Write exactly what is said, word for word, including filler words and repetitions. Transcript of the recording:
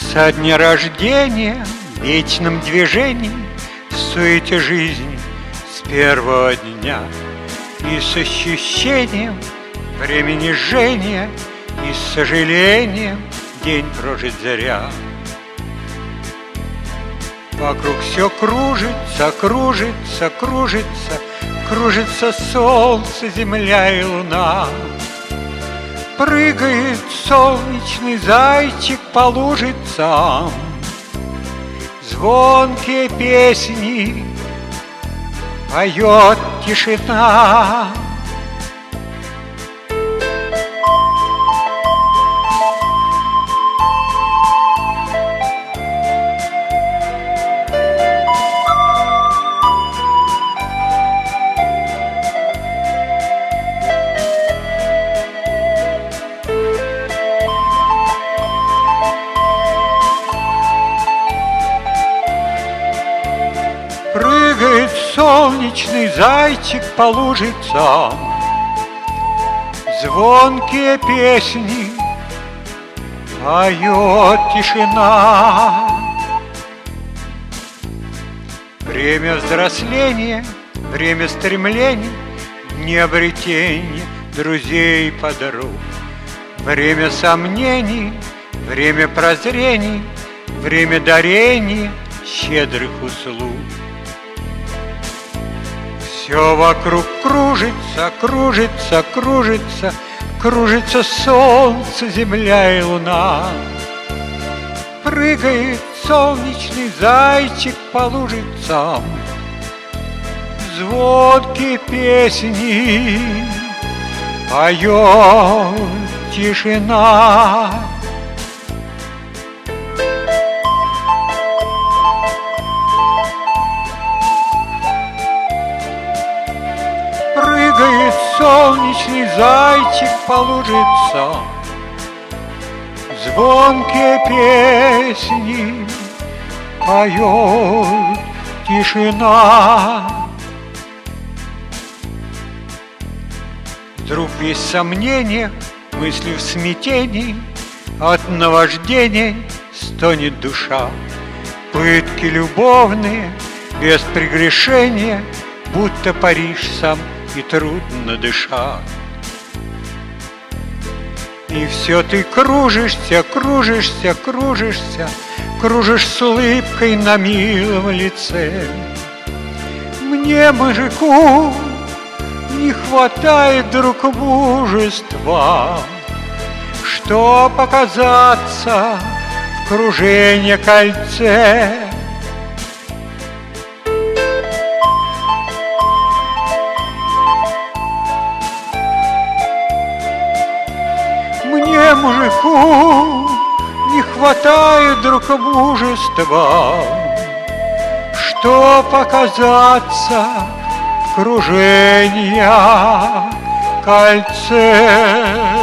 Со дня рождения в вечном движении, в суете жизни с первого дня, и с ощущением времени жжения, и с сожалением день прожит зря. Вокруг все кружится, кружится, кружится, кружится солнце, земля и луна. Прыгает солнечный зайчик по лужицам, звонкие песни поет тишина. Прыгает солнечный зайчик по лужицам, звонкие песни поет тишина. Время взросления, время стремлений, дни обретения друзей и подруг. Время сомнений, время прозрений, время дарения щедрых услуг. Все вокруг кружится, кружится, кружится, кружится солнце, земля и луна. Прыгает солнечный зайчик по лужицам, звонкие песни поет тишина. Прыгает солнечный зайчик по лужицам, звонкие песни поет тишина. Вдруг есть сомнения, мысли в смятении, от наваждения стонет душа. Пытки любовные, без прегрешения, будто Париж сам и трудно дышать. И все ты кружишься, кружишься, кружишься, кружишь с улыбкой на милом лице. Мне, мужику, не хватает друг мужества, чтоб показаться в кружении кольце. Мне, мужику, не хватает друг мужества, чтоб оказаться в кружении кольце.